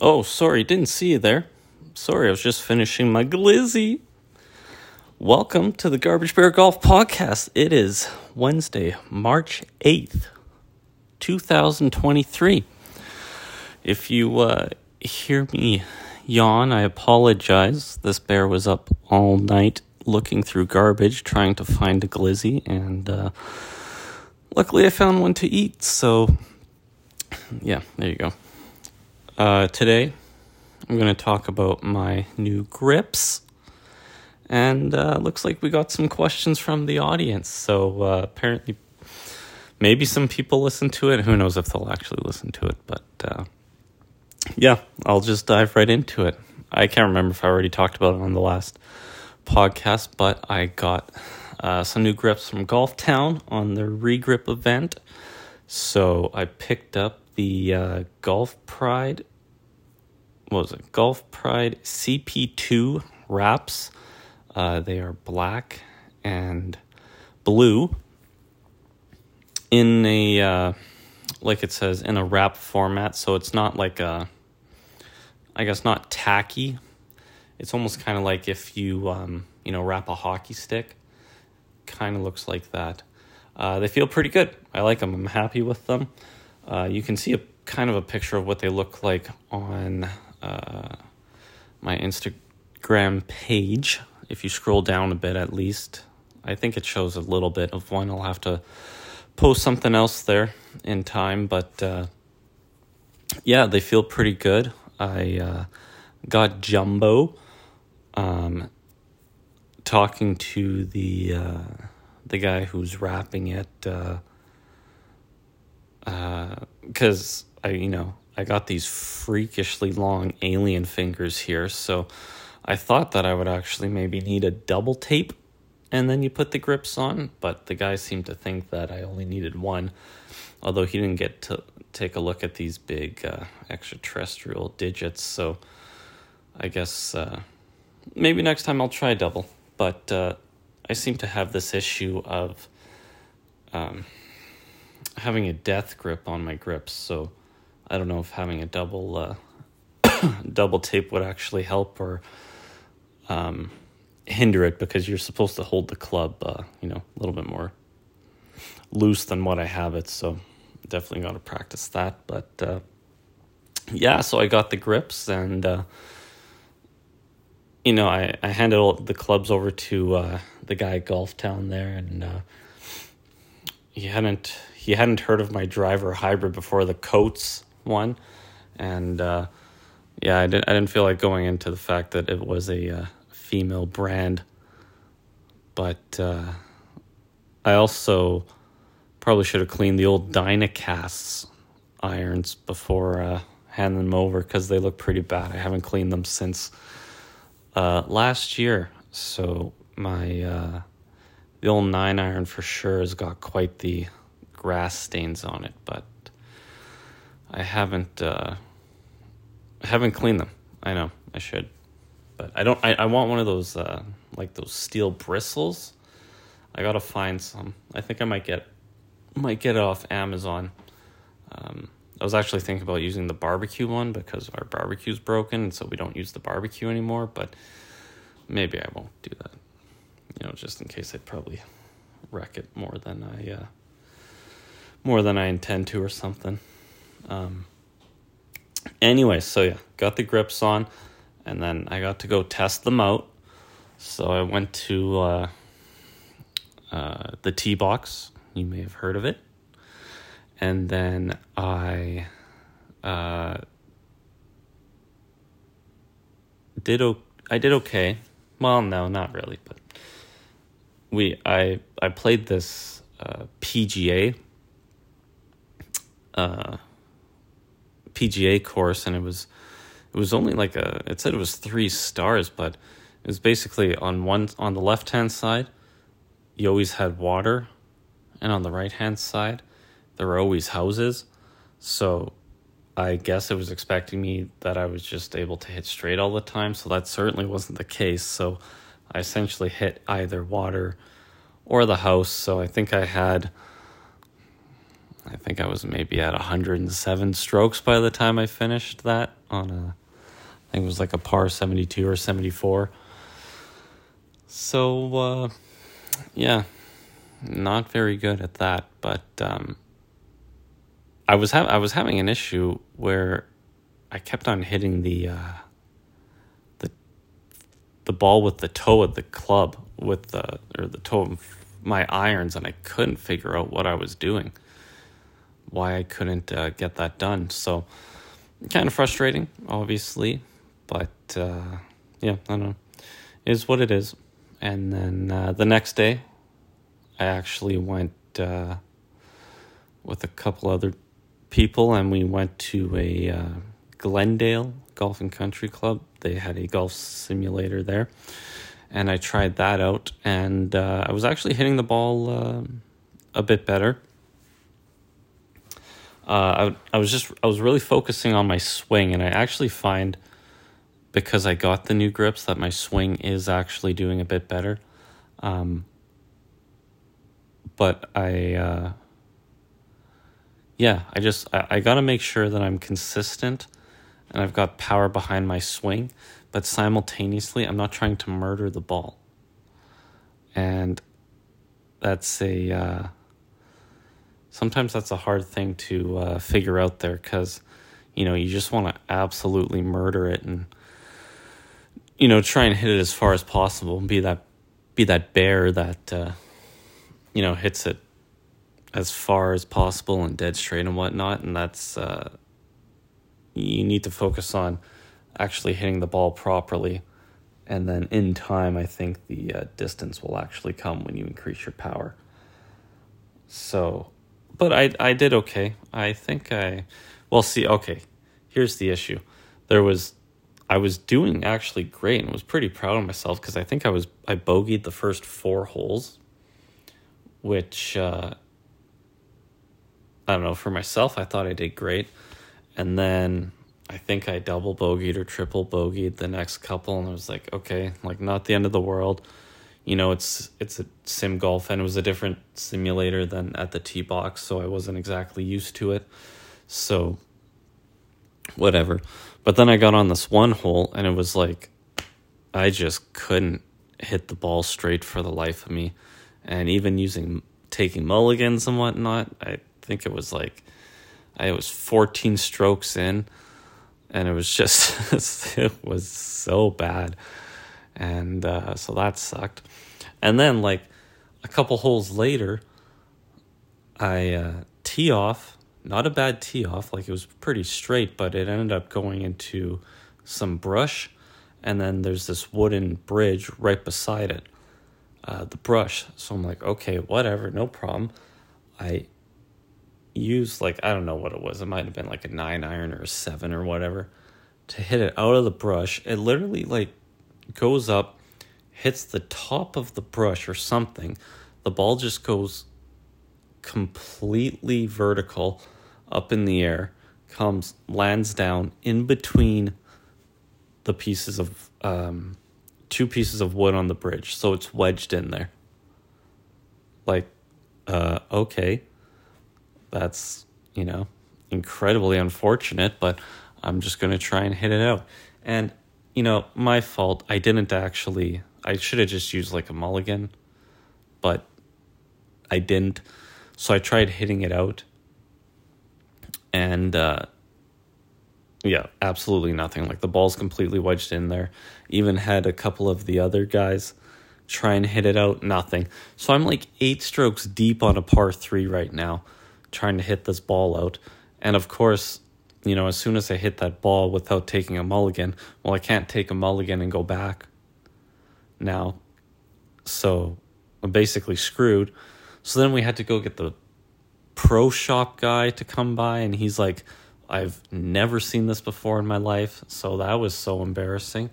Oh, sorry, didn't see you there. Sorry, I was just finishing my glizzy. Welcome to the Garbage Bear Golf Podcast. It is Wednesday, March 8th, 2023. If you hear me yawn, I apologize. This bear was up all night looking through garbage, trying to find a glizzy, and luckily I found one to eat, so yeah, there you go. Today, I'm going to talk about my new grips, and looks like we got some questions from the audience, so apparently maybe some people listen to it. Who knows if they'll actually listen to it, but yeah, I'll just dive right into it. I can't remember if I already talked about it on the last podcast, but I got some new grips from Golf Town on their regrip event, so I picked up the Golf Pride CP2 wraps. They are black and blue in a, like it says, in a wrap format. So it's not like not tacky. It's almost kind of like if you, wrap a hockey stick. Kind of looks like that. They feel pretty good. I like them. I'm happy with them. You can see a picture of what they look like on my Instagram page. If you scroll down a bit, at least, I think it shows a little bit of one. I'll have to post something else there in time, but yeah, they feel pretty good. I got Jumbo talking to the guy who's wrapping it, because I got these freakishly long alien fingers here, so I thought that I would actually maybe need a double tape and then you put the grips on, but the guy seemed to think that I only needed one, although he didn't get to take a look at these big extraterrestrial digits, so I guess maybe next time I'll try double, but I seem to have this issue of having a death grip on my grips, so I don't know if having a double tape would actually help or hinder it, because you're supposed to hold the club, a little bit more loose than what I have it. So definitely got to practice that. But yeah, so I got the grips, and I handed all the clubs over to the guy at Golf Town there, and he hadn't heard of my driver hybrid before, the Coates one, and yeah, I didn't feel like going into the fact that it was a female brand, but I also probably should have cleaned the old Dynacasts irons before handing them over, because they look pretty bad. I haven't cleaned them since last year, so my the old 9-iron for sure has got quite the grass stains on it, but I haven't cleaned them. I know I should, but I don't. I want one of those like those steel bristles. I gotta find some. I think I might get it off Amazon. I was actually thinking about using the barbecue one, because our barbecue's broken, and so we don't use the barbecue anymore. But maybe I won't do that. Just in case, I'd probably wreck it more than I intend to, or something. Anyway, so yeah, got the grips on, and then I got to go test them out. So I went to the Tee Box. You may have heard of it. And then I did okay. Well, no, not really, but I played this PGA course, and it was only like it said it was 3 stars, but it was basically on the left hand side you always had water, and on the right hand side there were always houses. So I guess it was expecting me that I was just able to hit straight all the time, so that certainly wasn't the case. So I essentially hit either water or the house. So I think I was maybe at 107 strokes by the time I finished that on I think it was like a par 72 or 74. So, yeah, not very good at that. But I was having an issue where I kept on hitting the ball with the toe of the club or the toe of my irons, and I couldn't figure out what I was doing, why I couldn't get that done. So kind of frustrating, obviously, but yeah, I don't know. It is what it is. And then the next day, I actually went with a couple other people, and we went to a Glendale Golf and Country Club. They had a golf simulator there, and I tried that out, and I was actually hitting the ball a bit better. I was really focusing on my swing, and I actually find, because I got the new grips, that my swing is actually doing a bit better. But I got to make sure that I'm consistent and I've got power behind my swing, but simultaneously I'm not trying to murder the ball. And that's sometimes that's a hard thing to figure out there, because, you just want to absolutely murder it and, try and hit it as far as possible and be that bear that, hits it as far as possible and dead straight and whatnot. And that's, you need to focus on actually hitting the ball properly. And then in time, I think the distance will actually come when you increase your power. So, but I did okay. I think okay, here's the issue. I was doing actually great and was pretty proud of myself, because I think I bogeyed the first 4 holes, which, I don't know, for myself, I thought I did great. And then I think I double bogeyed or triple bogeyed the next couple, and I was like, okay, like, not the end of the world. It's a sim golf, and it was a different simulator than at the tee box, so I wasn't exactly used to it. So, whatever. But then I got on this one hole, and it was like, I just couldn't hit the ball straight for the life of me. And even taking mulligans and whatnot, I think it was like, I was 14 strokes in, and it was just, it was so bad. And so that sucked. And then, like, a couple holes later, I tee off. Not a bad tee off. Like, it was pretty straight, but it ended up going into some brush. And then there's this wooden bridge right beside it, the brush. So I'm like, okay, whatever, no problem. I used, like, I don't know what it was. It might have been like a 9-iron or a 7 or whatever to hit it out of the brush. It literally, like, goes up, hits the top of the brush or something. The ball just goes completely vertical up in the air, lands down in between the pieces of 2 pieces of wood on the bridge, so it's wedged in there. Like, okay, that's, incredibly unfortunate, but I'm just going to try and hit it out. And, my fault, I should have just used like a mulligan, but I didn't. So I tried hitting it out, and yeah, absolutely nothing. Like, the ball's completely wedged in there. Even had a couple of the other guys try and hit it out, nothing. So I'm like 8 strokes deep on a par 3 right now, trying to hit this ball out. And of course, as soon as I hit that ball without taking a mulligan, well, I can't take a mulligan and go back now. So I'm basically screwed. So then we had to go get the pro shop guy to come by, and he's like, I've never seen this before in my life. So that was so embarrassing.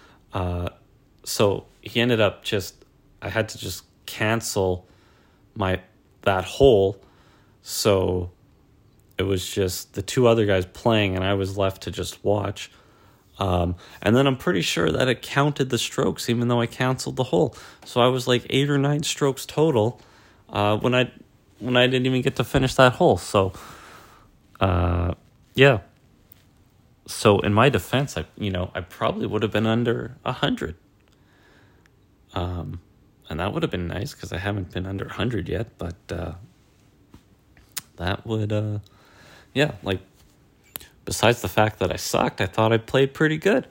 So he ended up I had to just cancel that hole. So it was just the 2 other guys playing, and I was left to just watch. And then I'm pretty sure that it counted the strokes, even though I canceled the hole. So I was like 8 or 9 strokes total when I didn't even get to finish that hole. So, yeah, So in my defense, I probably would have been under 100. And that would have been nice because I haven't been under 100 yet, but that would, yeah, like, besides the fact that I sucked, I thought I played pretty good.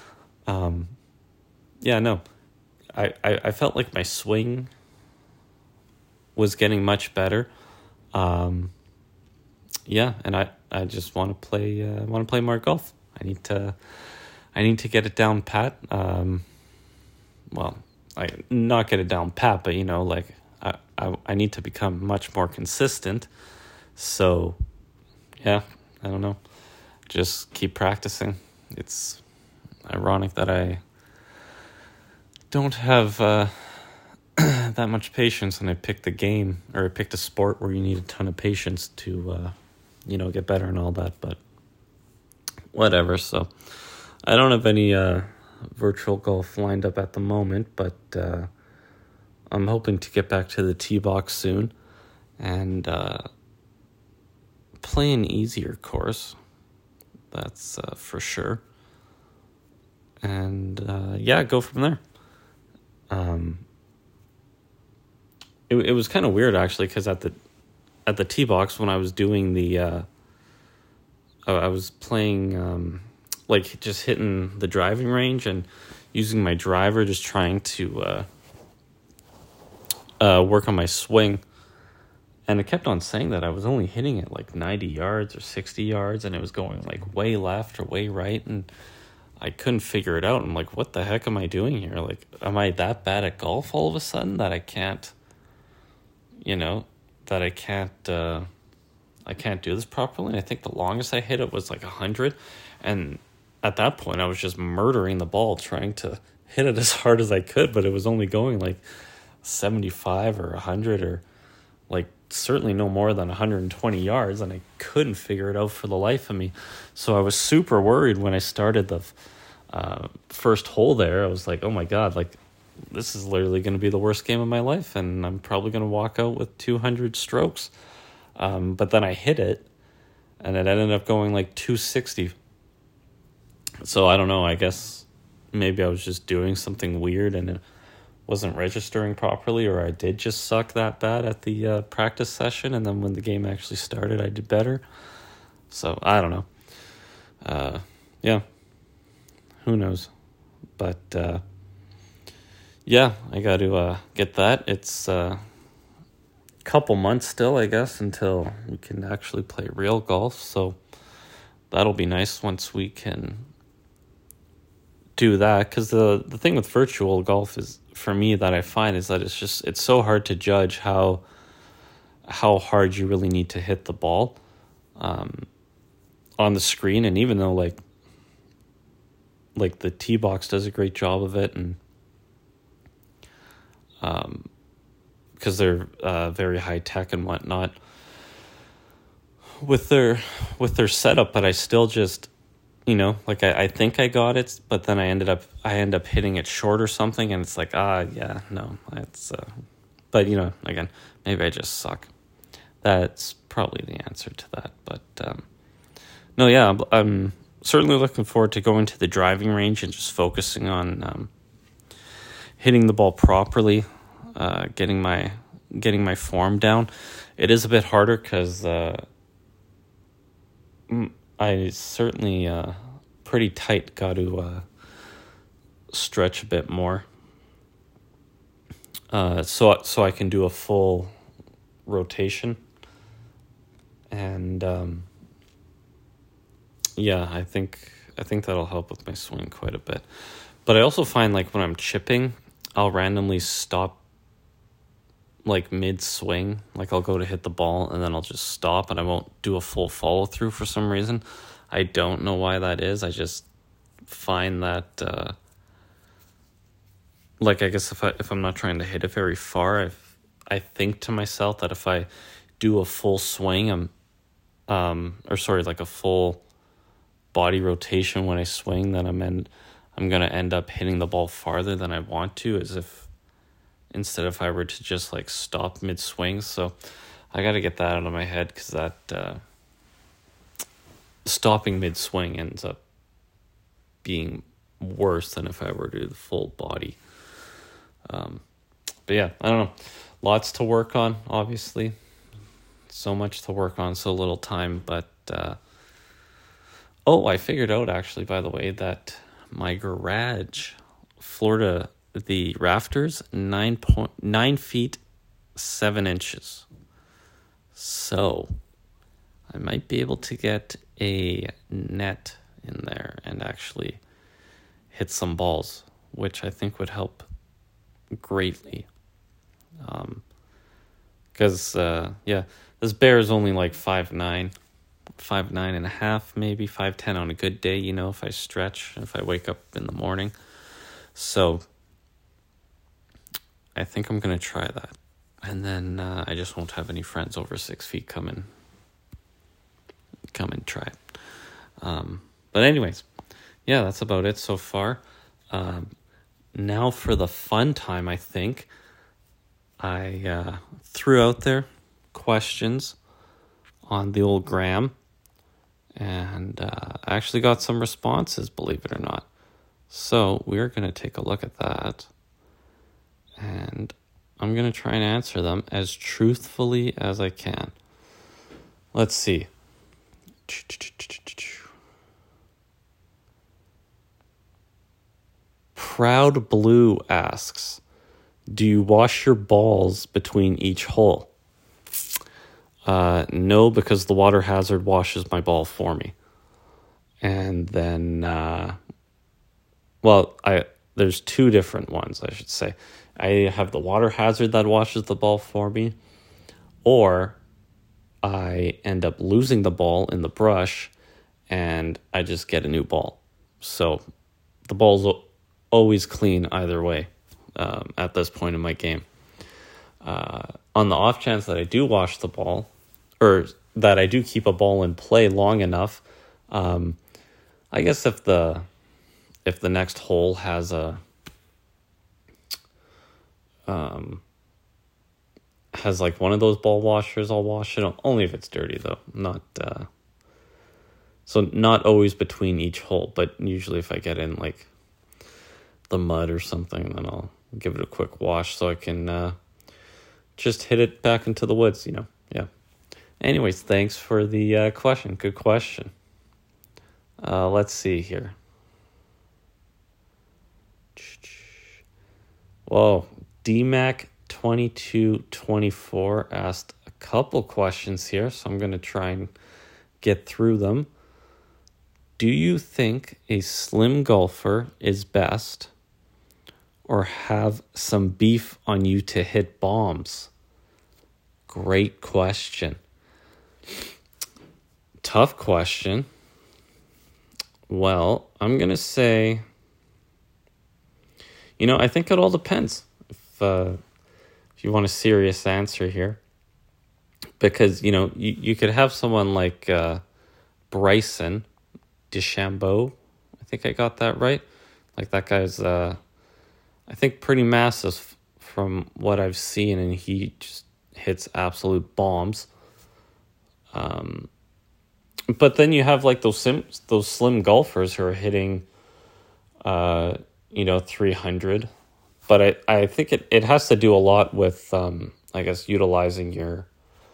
Yeah, no, I felt like my swing was getting much better. Yeah, and I just want to play more golf. I need to get it down pat. Well, I not get it down pat, but like I need to become much more consistent. So, yeah, I don't know. Just keep practicing. It's ironic that I don't have that much patience, and I picked I picked a sport where you need a ton of patience to, get better and all that, but whatever. So I don't have any virtual golf lined up at the moment, but I'm hoping to get back to the tee box soon and play an easier course. That's for sure. And go from there. It was kind of weird actually, because at the tee box when I was doing the I was playing like just hitting the driving range and using my driver, just trying to work on my swing. And it kept on saying that I was only hitting it like 90 yards or 60 yards, and it was going like way left or way right, and I couldn't figure it out. I'm like, what the heck am I doing here? Like, am I that bad at golf all of a sudden that I can't, I can't do this properly? And I think the longest I hit it was like 100, and at that point I was just murdering the ball trying to hit it as hard as I could, but it was only going like 75 or 100 or like certainly no more than 120 yards, and I couldn't figure it out for the life of me. So I was super worried when I started the first hole there. I was like, oh my God, like this is literally going to be the worst game of my life, and I'm probably going to walk out with 200 strokes. But then I hit it, and it ended up going like 260. So I don't know, I guess maybe I was just doing something weird and it wasn't registering properly, or I did just suck that bad at the practice session, and then when the game actually started I did better. So I don't know. Yeah, who knows? But yeah, I got to get that. It's a couple months still, I guess, until we can actually play real golf, so that'll be nice once we can do that. Because the thing with virtual golf is, for me, that I find is that it's so hard to judge how hard you really need to hit the ball on the screen. And even though like the tee box does a great job of it, and because they're very high tech and whatnot with their setup, but I still just like I think I got it, but then I end up hitting it short or something, and it's like, yeah, no, it's but again, maybe I just suck. That's probably the answer to that. But no, yeah, I'm certainly looking forward to going to the driving range and just focusing on hitting the ball properly, getting my form down. It is a bit harder because I certainly pretty tight got to stretch a bit more, so I can do a full rotation, and yeah, I think that'll help with my swing quite a bit. But I also find like when I'm chipping, I'll randomly stop like mid swing. Like I'll go to hit the ball and then I'll just stop, and I won't do a full follow through for some reason. I don't know why that is. I just find that like I guess if I'm not trying to hit it very far, I think to myself that if I do a full swing, like a full body rotation when I swing, then I'm gonna end up hitting the ball farther than I want to, as if instead if I were to just like stop mid swing. So I got to get that out of my head, because that stopping mid swing ends up being worse than if I were to do the full body. But yeah, I don't know. Lots to work on, obviously. So much to work on, so little time. But, I figured out, actually, by the way, that my garage, Florida, the rafters, 9 feet, 7 inches. So I might be able to get a net in there and actually hit some balls, which I think would help greatly. Because, this bear is only like 5'9", 5'9.5", maybe 5'10" on a good day, if I stretch, if I wake up in the morning. So I think I'm going to try that. And then I just won't have any friends over 6 feet come and try it. But anyways, yeah, that's about it so far. Now for the fun time, I think I threw out there questions on the old gram, and I actually got some responses, believe it or not. So we're going to take a look at that, and I'm going to try and answer them as truthfully as I can. Let's see. Proud Blue asks, do you wash your balls between each hole? No, because the water hazard washes my ball for me. And then, there's two different ones, I should say. I have the water hazard that washes the ball for me, or I end up losing the ball in the brush and I just get a new ball. So the ball's always clean either way at this point in my game. On the off chance that I do wash the ball, or that I do keep a ball in play long enough, I guess if the next hole has has like one of those ball washers, I'll wash it, only if it's dirty though. Not always between each hole, but usually if I get in like the mud or something, then I'll give it a quick wash so I can just hit it back into the woods, Yeah. Anyways, thanks for the question. Good question. Let's see here. Whoa, DMAC2224 asked a couple questions here, so I'm going to try and get through them. Do you think a slim golfer is best, or have some beef on you to hit bombs? Great question. Tough question. Well, I'm going to say, I think it all depends. If you want a serious answer here. Because, you could have someone like Bryson DeChambeau. I think I got that right. Like that guy's, I think pretty massive from what I've seen, and he just hits absolute bombs. But then you have like those slim golfers who are hitting, 300. But I think it has to do a lot with, I guess, utilizing at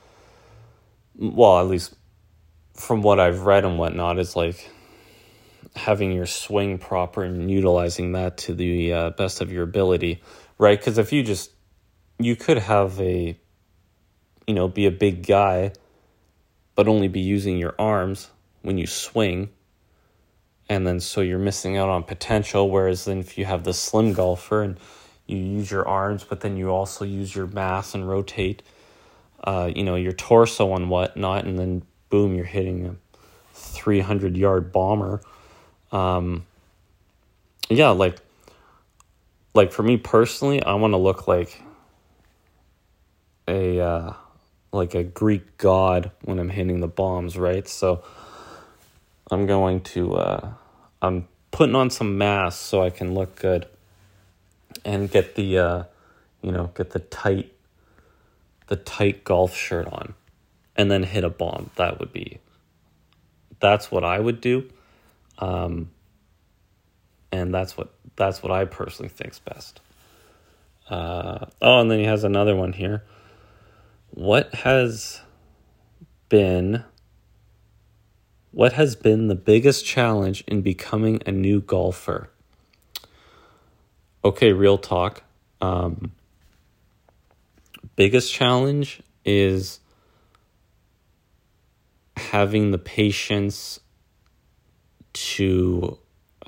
least from what I've read and whatnot, is like having your swing proper and utilizing that to the best of your ability, right? Because if you could have be a big guy, but only be using your arms when you swing, and then so you're missing out on potential. Whereas then if you have the slim golfer and you use your arms, but then you also use your mass and rotate, your torso and whatnot, and then boom, you're hitting a 300-yard bomber. Like for me personally, I want to look like a Greek god when I'm hitting the bombs, right? So I'm going to I'm putting on some mass so I can look good and get the get the tight golf shirt on, and then hit a bomb. That's what I would do. and that's what I personally think's best. And then he has another one here. What has been the biggest challenge in becoming a new golfer? Okay, real talk. Biggest challenge is having the patience to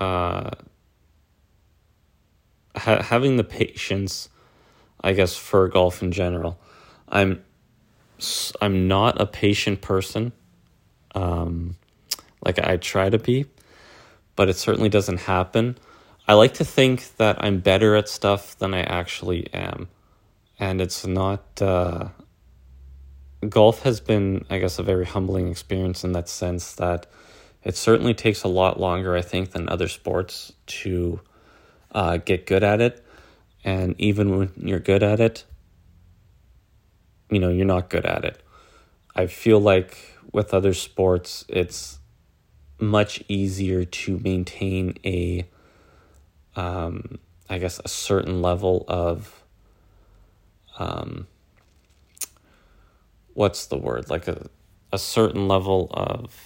having the patience, I guess, for golf in general. I'm not a patient person. Like I try to be, but it certainly doesn't happen. I like to think that I'm better at stuff than I actually am. And it's not, golf has been, I guess, a very humbling experience in that sense that it certainly takes a lot longer, I think, than other sports to get good at it. And even when you're good at it, you're not good at it. I feel like with other sports, it's much easier to maintain a certain level of, what's the word? Like a certain level of,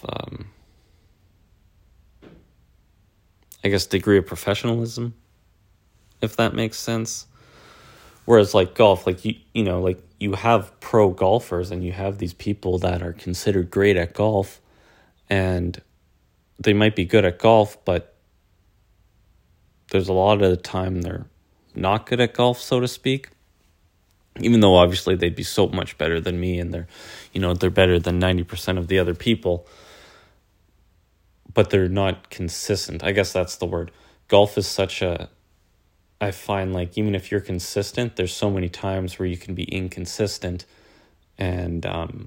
degree of professionalism, if that makes sense. Whereas like golf, like you have pro golfers and you have these people that are considered great at golf, and they might be good at golf, but there's a lot of the time they're not good at golf, so to speak. Even though obviously they'd be so much better than me, and they're better than 90% of the other people, but they're not consistent. I guess that's the word. Golf is I find like even if you're consistent, there's so many times where you can be inconsistent. And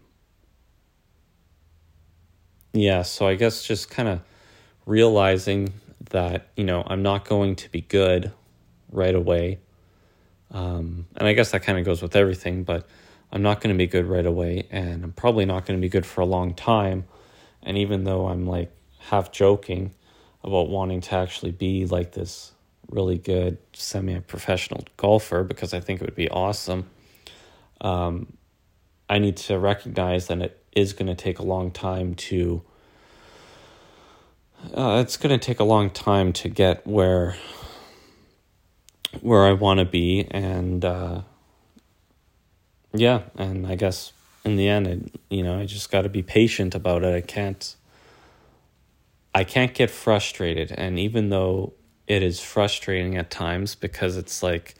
so I guess just kind of realizing that, I'm not going to be good right away. And I guess that kind of goes with everything, but I'm not going to be good right away, and I'm probably not going to be good for a long time. And even though I'm like half joking about wanting to actually be like this really good semi-professional golfer, because I think it would be awesome, I need to recognize that it is going to take a long time to get where I want to be. And and I guess in the end, I just got to be patient about it. I can't get frustrated. And even though it is frustrating at times, because it's like,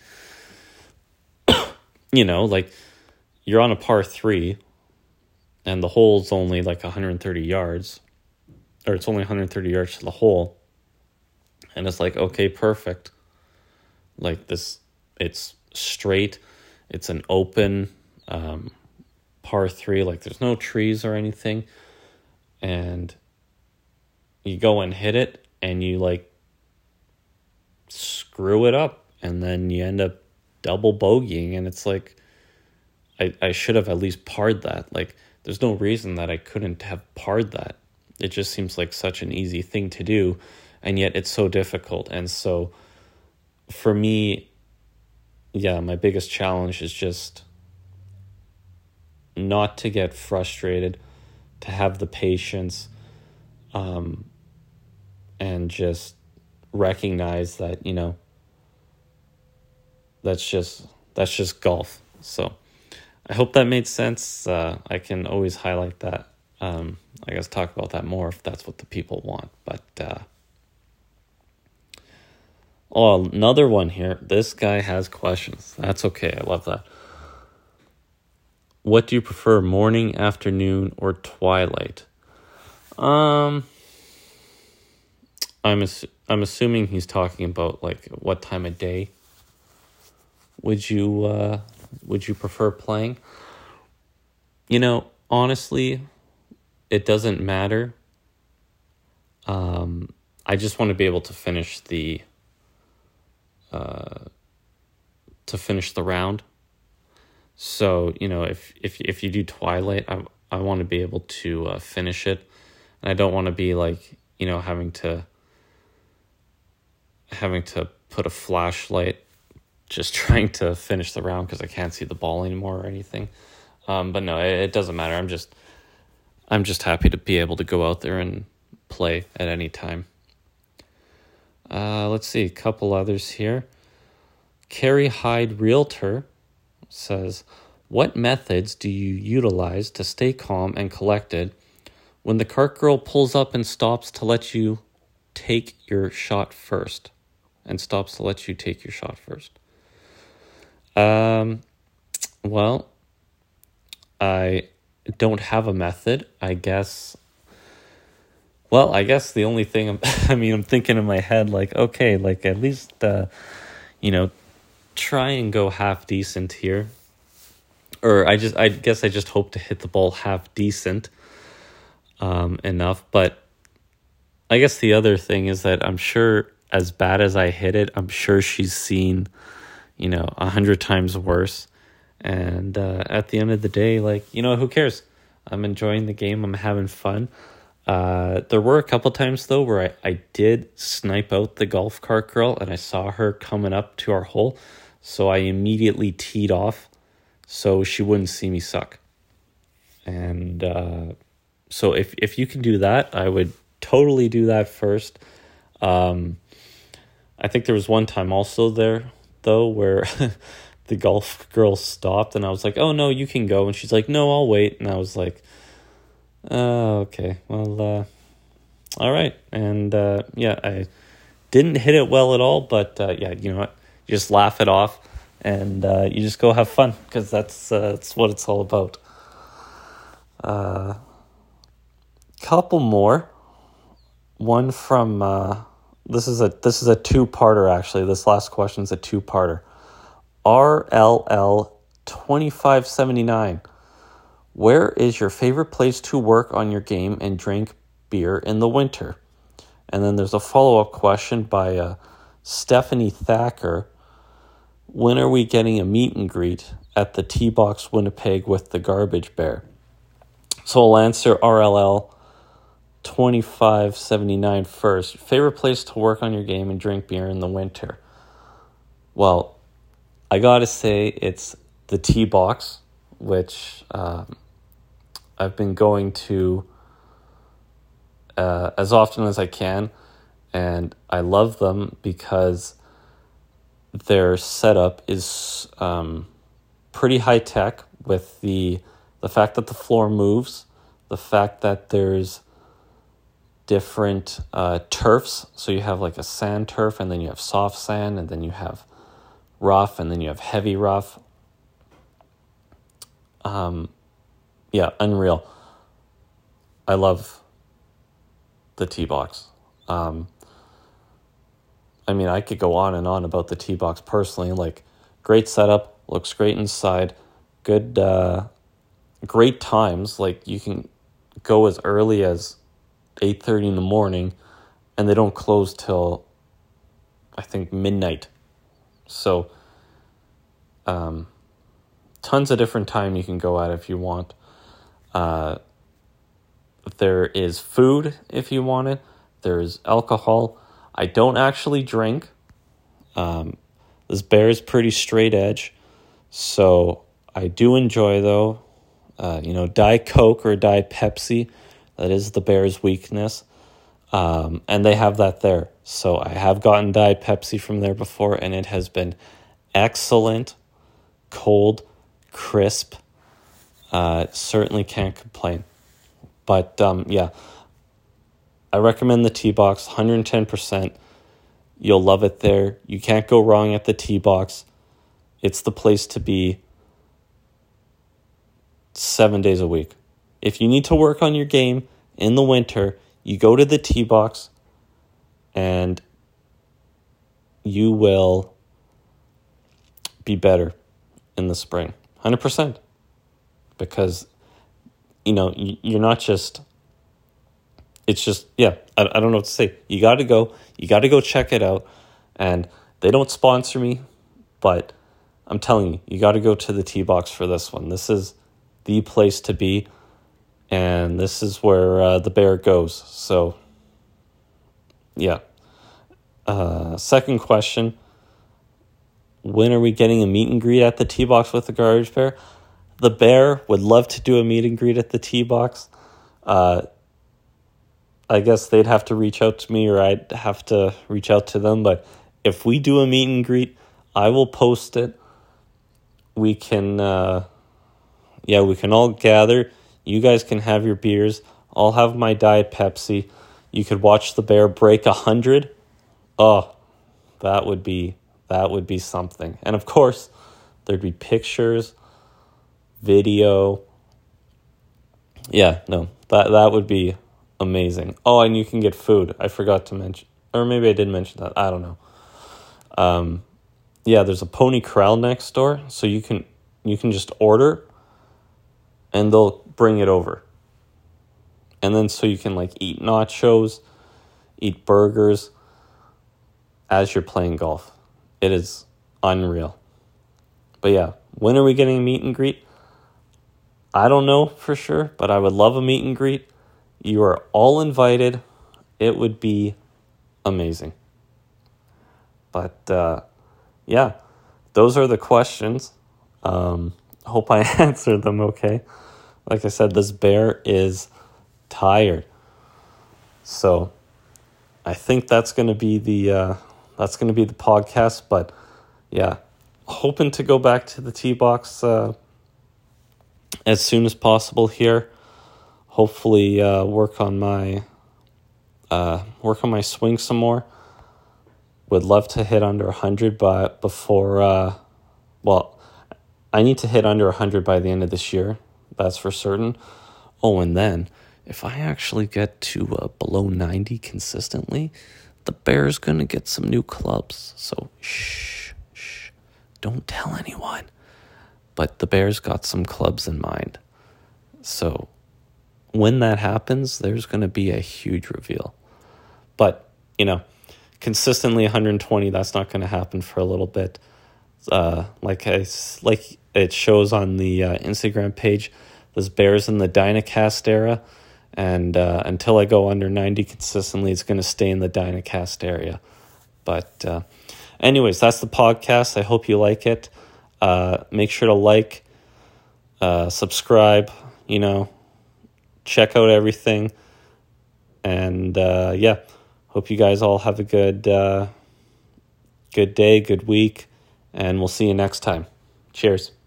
like you're on a par 3 and the hole's only like 130 yards, or it's only 130 yards to the hole. And it's like, okay, perfect. Like this, it's straight. It's an open par 3. Like there's no trees or anything. And you go and hit it and you like screw it up. And then you end up double bogeying. And it's like, I should have at least parred that. Like there's no reason that I couldn't have parred that. It just seems like such an easy thing to do. And yet it's so difficult. And so for me, my biggest challenge is just not to get frustrated, to have the patience, and just recognize that, that's just golf. So I hope that made sense. I can always highlight that. I guess talk about that more if that's what the people want. But another one here. This guy has questions. That's okay. I love that. What do you prefer, morning, afternoon, or twilight? I'm assuming he's talking about like what time of day would you prefer playing? Honestly, it doesn't matter. I just want to be able to finish the round. So, if you do twilight, I want to be able to finish it. And I don't want to be like, having to having to put a flashlight, just trying to finish the round because I can't see the ball anymore or anything. But no, it doesn't matter. I'm just happy to be able to go out there and play at any time. Let's see, a couple others here. Carrie Hyde Realtor says, what methods do you utilize to stay calm and collected when the cart girl pulls up and stops to let you take your shot first? Well, I don't have a method, I guess. Well, I guess the only thing I'm thinking in my head, like, okay, like at least, try and go half decent here. Or I guess I just hope to hit the ball half decent enough. But I guess the other thing is that I'm sure as bad as I hit it, I'm sure she's seen, 100 times worse. And at the end of the day, like, who cares? I'm enjoying the game. I'm having fun. There were a couple times, though, where I did snipe out the golf cart girl and I saw her coming up to our hole. So I immediately teed off so she wouldn't see me suck. And so if you can do that, I would totally do that first. I think there was one time also there, though, where the golf girl stopped and I was like, oh, no, you can go. And she's like, no, I'll wait. And I was like, oh, okay, well, all right. And I didn't hit it well at all, but you know what? You just laugh it off and you just go have fun because that's what it's all about. Couple more. One from this is a two-parter actually. This last question is a two-parter. RLL 2579. Where is your favorite place to work on your game and drink beer in the winter? And then there's a follow-up question by Stephanie Thacker. When are we getting a meet and greet at the T-Box Winnipeg with the Garbage Bear? So I'll answer RLL 2579 first. Favorite place to work on your game and drink beer in the winter? Well, I gotta say it's the T-Box, which I've been going to as often as I can, and I love them because their setup is pretty high tech with the fact that the floor moves, the fact that there's different turfs. So you have like a sand turf, and then you have soft sand, and then you have rough, and then you have heavy rough. Unreal. I love the T-Box. I could go on and on about the T-Box personally. Like, great setup, looks great inside, good, great times. Like, you can go as early as 8:30 in the morning, and they don't close till, I think, midnight. So, tons of different time you can go at if you want. There is food if you want it. There's alcohol. I don't actually drink. This bear is pretty straight edge. So I do enjoy, though, Diet Coke or Diet Pepsi. That is the bear's weakness. And they have that there. So I have gotten Diet Pepsi from there before, and it has been excellent, cold, crisp. Certainly can't complain. But, I recommend the T-Box, 110%. You'll love it there. You can't go wrong at the T-Box. It's the place to be 7 days a week. If you need to work on your game in the winter, you go to the T-Box and you will be better in the spring. 100%. Because, you're not just... It's just, I don't know what to say. You got to go check it out. And they don't sponsor me, but I'm telling you, you got to go to the T-Box for this one. This is the place to be, and this is where the bear goes. So, yeah. Second question, when are we getting a meet and greet at the T-Box with the Garbage Bear? The Bear would love to do a meet and greet at the T-Box. I guess they'd have to reach out to me or I'd have to reach out to them. But if we do a meet and greet, I will post it. We can, we can all gather. You guys can have your beers. I'll have my Diet Pepsi. You could watch the Bear break 100. Oh, that would be something. And of course, there'd be pictures, video. Yeah, no, that would be amazing. Oh, and you can get food. I forgot to mention, or maybe I did mention that. I don't know. There's a Pony Corral next door, so you can just order, and they'll bring it over. And then so you can like eat nachos, eat burgers as you're playing golf. It is unreal. But yeah, when are we getting a meet and greet? I don't know for sure, but I would love a meet and greet. You are all invited. It would be amazing. But those are the questions. Hope I answered them okay. Like I said, this bear is tired. So I think that's going to be the podcast. But yeah, hoping to go back to the T-Box as soon as possible here. Hopefully work on my swing some more. Would love to hit under 100, but before I need to hit under 100 by the end of this year. That's for certain. Oh, and then if I actually get to below 90 consistently, the Bear's going to get some new clubs. So shh, don't tell anyone. But the Bear's got some clubs in mind. So when that happens, there's going to be a huge reveal. But, consistently 120, that's not going to happen for a little bit. Like it shows on the Instagram page, this Bear's in the Dynacast era. And until I go under 90 consistently, it's going to stay in the Dynacast area. But anyways, that's the podcast. I hope you like it. Make sure to like, subscribe, check out everything. And hope you guys all have a good day, good week, and we'll see you next time. Cheers.